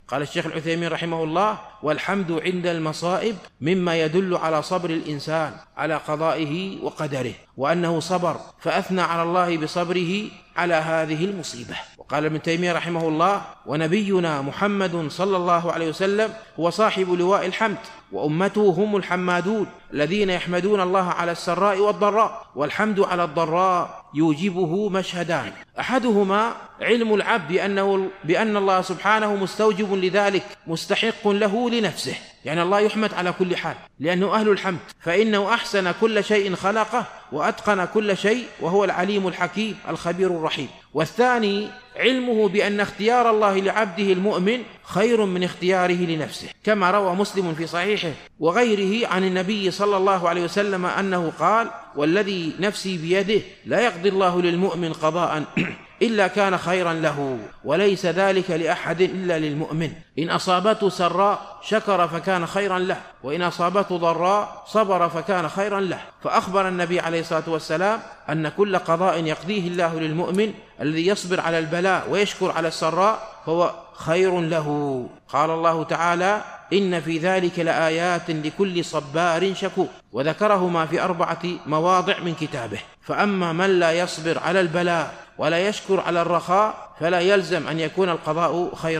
قال الشيخ العثيمين رحمه الله: والحمد عند المصائب مما يدل على صبر الإنسان على قضائه وقدره، وأنه صبر فأثنى على الله بصبره على هذه المصيبة. وقال ابن تيمية رحمه الله: ونبينا محمد صلى الله عليه وسلم هو صاحب لواء الحمد، وأمته هم الحمادون الذين يحمدون الله على السراء والضراء، والحمد على الضراء يوجبه مشهدان: أحدهما علم العبد بأن الله سبحانه مستوجب لذلك مستحق له لنفسه، يعني الله يحمد على كل حال لأنه أهل الحمد، فإنه أحسن كل شيء خلقه وأتقن كل شيء، وهو العليم الحكيم الخبير الرحيم. والثاني علمه بأن اختيار الله لعبده المؤمن خير من اختياره لنفسه، كما روى مسلم في صحيحه وغيره عن النبي صلى الله عليه وسلم أنه قال: والذي نفسي بيده لا يقضي الله للمؤمن قضاء إلا كان خيرا له، وليس ذلك لأحد إلا للمؤمن، إن أصابته سراء شكر فكان خيرا له، وإن أصابته ضراء صبر فكان خيرا له. فأخبر النبي عليه الصلاة والسلام أن كل قضاء يقضيه الله للمؤمن الذي يصبر على البلاء ويشكر على السراء فهو خير له. قال الله تعالى: إن في ذلك لآيات لكل صبار شكور، وذكرهما في 4 مواضع من كتابه. فأما من لا يصبر على البلاء ولا يشكر على الرخاء فلا يلزم أن يكون القضاء خيرا